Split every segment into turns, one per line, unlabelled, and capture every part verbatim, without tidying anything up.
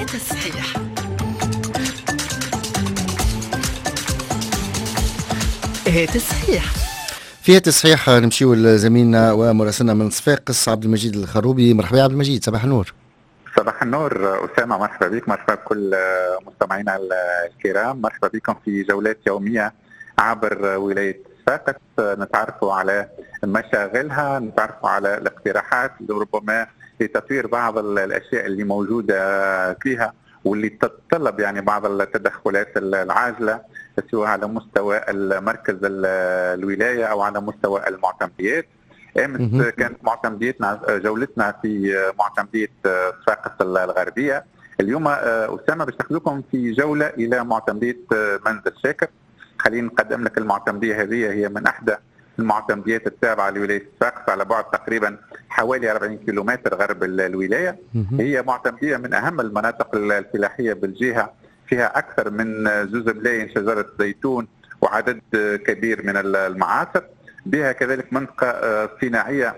هات الصحيح. هات الصحيح.
في هات الصحيح نمشيو لزميلنا ومراسلنا من صفاقس عبد المجيد الخروبي. مرحبا يا عبد المجيد، صباح النور.
صباح النور أسامة، مرحبا بك، مرحبا بكل مستمعينا الكرام، مرحبا بكم في جولات يومية عبر ولاية صفاقس. نتعرفوا على مشاغلها، نتعرفوا على الاقتراحات ربما لتطوير بعض الأشياء اللي موجودة فيها واللي تتطلب يعني بعض التدخلات العاجلة سواء على مستوى المركز الولاية أو على مستوى المعتمديات. امس كانت معتمديتنا جولتنا في معتمدية صفاقس الغربية. اليوم أسامة باش ناخذكم في جولة إلى معتمدية منزل شاكر. خلينا نقدم لك المعتمدية هذه، هي من أحدى المعتمديات التابعة لولاية صفاقس على بعد تقريبا حوالي أربعين كيلومتر غرب الولاية. هي معتمدية من أهم المناطق الفلاحية بالجهة، فيها أكثر من جزء ملايين شجرة زيتون وعدد كبير من المعاصر. بها كذلك منطقة صناعية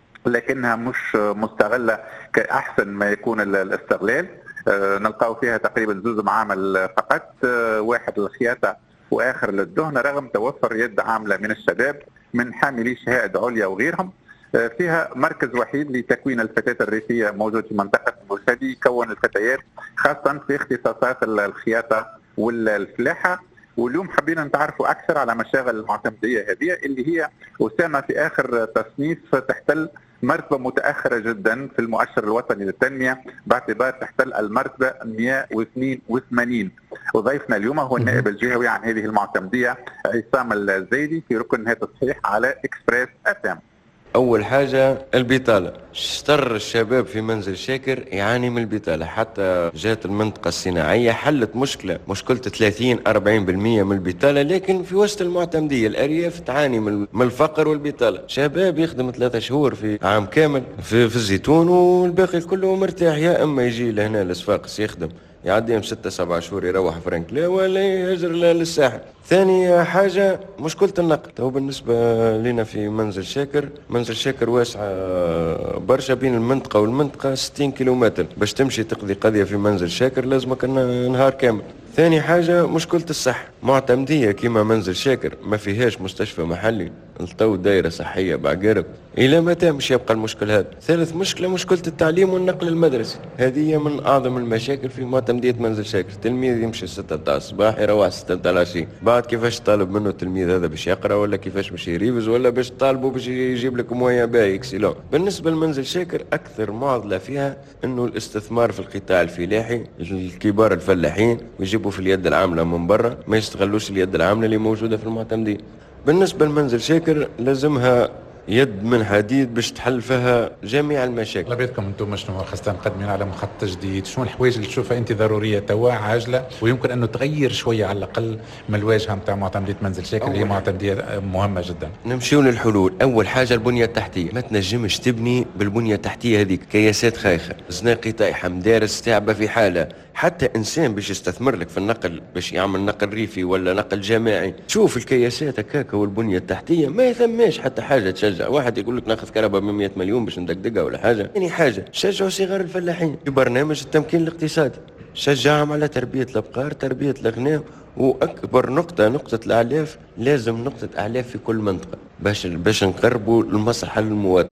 لكنها مش مستغلة كأحسن ما يكون الاستغلال. نلقاو فيها تقريبا جزء معامل فقط، واحد للخياطة وآخر للدهن، رغم توفر يد عاملة من الشباب من حاملي شهائد عليا وغيرهم. فيها مركز وحيد لتكوين الفتاة الريفية موجود في منطقة بوسادي، يكون الفتيات خاصة في اختصاصات الخياطة والفلاحة. واليوم حبينا نتعرفوا أكثر على مشاغل المعتمدية هذه اللي هي أسامة في آخر تصنيف تحتل مرتبة متأخرة جدا في المؤشر الوطني للتنمية، باعتبار تحتل المرتبة مئة واثنين وثمانين. وضيفنا اليوم هو النائب الجهوي عن هذه المعتمدية عصام الزيدي في ركن هات الصحيح على إكسبريس اف ام.
أول حاجة البطالة، شطر الشباب في منزل شاكر يعاني من البطالة، حتى جات المنطقة الصناعية حلت مشكلة مشكلة ثلاثين أربعين بالمئة من البطالة، لكن في وسط المعتمدية الأرياف تعاني من الفقر والبطالة. شباب يخدم ثلاثة شهور في عام كامل في, في الزيتون والباقي كله مرتاح، يا أما يجي لهنا لصفاقس يخدم يعديهم ستة سبعة شهور يروح فرنكلا ولا يهجر للساحل. ثاني حاجة مشكلة النقل. تو بالنسبة لنا في منزل شاكر، منزل شاكر واسعة برشا بين المنطقة والمنطقة ستين كيلومتر، باش تمشي تقضي قضية في منزل شاكر لازمك نهار كامل. ثاني حاجة مشكلة الصحة، معتمدية كيما منزل شاكر ما فيهاش مستشفى محلي، التو دائرة صحية بعقارب، إلى متى مش يبقى المشكل هذا؟ ثالث مشكلة مشكلة التعليم والنقل المدرسي، هذه من أعظم المشاكل في معتمدية منزل شاكر. التلميذ يمشي ستة تاع الصباح يروح ستة تاع العشية، بعد كيفاش طالب منه التلميذ هذا باش يقرأ، ولا كيفاش باش يريفز، ولا باش طالبه باش يجيب لك مويا باهي اكسيلون. بالنسبة لمنزل شاكر أكثر معضلة فيها إنه الاستثمار في القطاع الفلاحي، الكبار الفلاحين ويجيبوا في اليد العاملة من برا، ما يستغلوش اليد العاملة اللي موجودة في المعتمدية. بالنسبة لمنزل شاكر لازمها يد من حديد باش تحل فيها جميع المشاكل.
طلباتكم انتم شنو خاصة مقدمين على مخطط جديد؟ شنو الحوايج اللي تشوفها انت ضرورية توا عاجلة ويمكن انه تغير شوية على الاقل من الواجهة نتاع معتمدية منزل شاكر اللي هي معتمدية مهمة جدا؟
نمشيو للحلول. اول حاجة البنية التحتية، ما تنجمش تبني بالبنية التحتية هذيك، كياسات خايخة، زناقي طايحة، مدارس تعبة في حالة. حتى انسان باش يستثمر لك في النقل، باش يعمل نقل ريفي ولا نقل جماعي، تشوف الكياسات هكاكا والبنية التحتية ما يثماش حتى حاجة تشجع. واحد يقول لك ناخذ كهرباء ب مئة مليون باش ندقدقها ولا حاجة. ثاني حاجة شجعوا صغار الفلاحين في برنامج التمكين الاقتصادي، شجعهم على تربية الابقار، تربية الاغنام، واكبر نقطة نقطة الاعلاف، لازم نقطة اعلاف في كل منطقة باش باش نقربوا المصلحة للمواطن.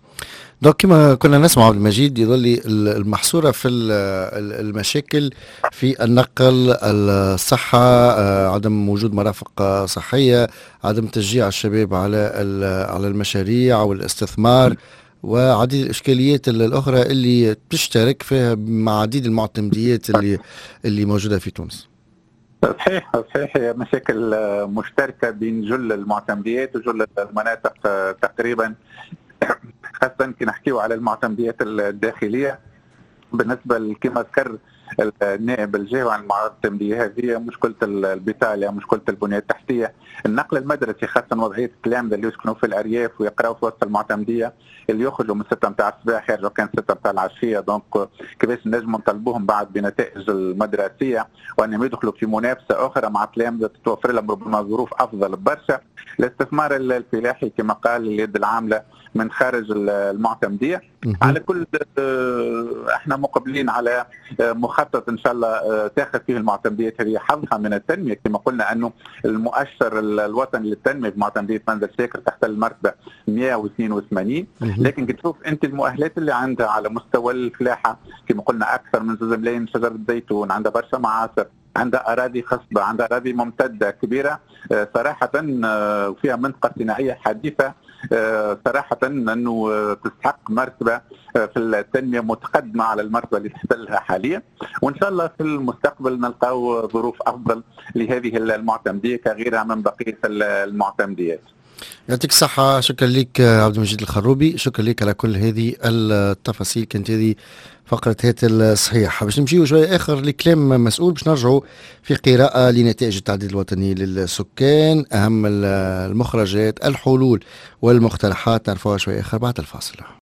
دونك كما كنا نسمع عبد المجيد، يظل المحصورة في المشاكل في النقل، الصحة، عدم وجود مرافق صحية، عدم تشجيع الشباب على على المشاريع والاستثمار، وعديد الإشكاليات الأخرى اللي تشترك فيها مع عديد المعتمديات اللي اللي موجودة في تونس.
صحيح صحيح، هي مشاكل مشتركة بين جل المعتمديات وجل المناطق تقريبا، خاصة كي نحكيو على المعتمديات الداخلية. بالنسبة كما ذكر النائب الجهوي عن المعتمدية هذه، مشكلة البطالة، مشكلة البنية التحتية، النقل المدرسي، خاصة وضعية التلامذة اللي يسكنوا في الأرياف ويقراوا في وسط المعتمدية، اللي يخرجوا من ستة متاع الصباح يرجعوا كان ستة متاع العشية. دونك كيفاش نجموا نطلبوهم بعد بنتائج المدرسية وأنهم يدخلوا في منافسة أخرى مع تلامذة تتوفر لهم ربما ظروف أفضل برشا. الاستثمار الفلاحي كما قال اليد العاملة من خارج المعتمديه. على كل احنا مقبلين على مخطط ان شاء الله تاخذ فيه المعتمديات هذه حظها من التنميه، كما قلنا انه المؤشر الوطني للتنميه بمعتمديه منزل شاكر تحتل المرتبه مئة واثنين وثمانين، لكن تشوف انت المؤهلات اللي عندها على مستوى الفلاحه كما قلنا اكثر من زوز ملايين شجره الزيتون، عندها برشا معاصر، عندها اراضي خصبه، عندها اراضي ممتده كبيره صراحه، وفيها منطقه صناعيه حديثه صراحه انه تستحق مرتبه في التنميه متقدمه على المرتبه اللي تحتلها حاليا، وان شاء الله في المستقبل نلقاو ظروف افضل لهذه المعتمديه كغيرها من بقيه المعتمديات.
يعطيك الصحة، شكرا لك عبد المجيد الخروبي، شكرا لك على كل هذه التفاصيل. كانت هذه فقرة هات الصحيح. باش نمشيو شوية آخر لكلام مسؤول، باش نرجعوا في قراءة لنتائج التعديل الوطني للسكان، أهم المخرجات، الحلول والمقترحات، نعرفوها شوية آخر بعد الفاصل.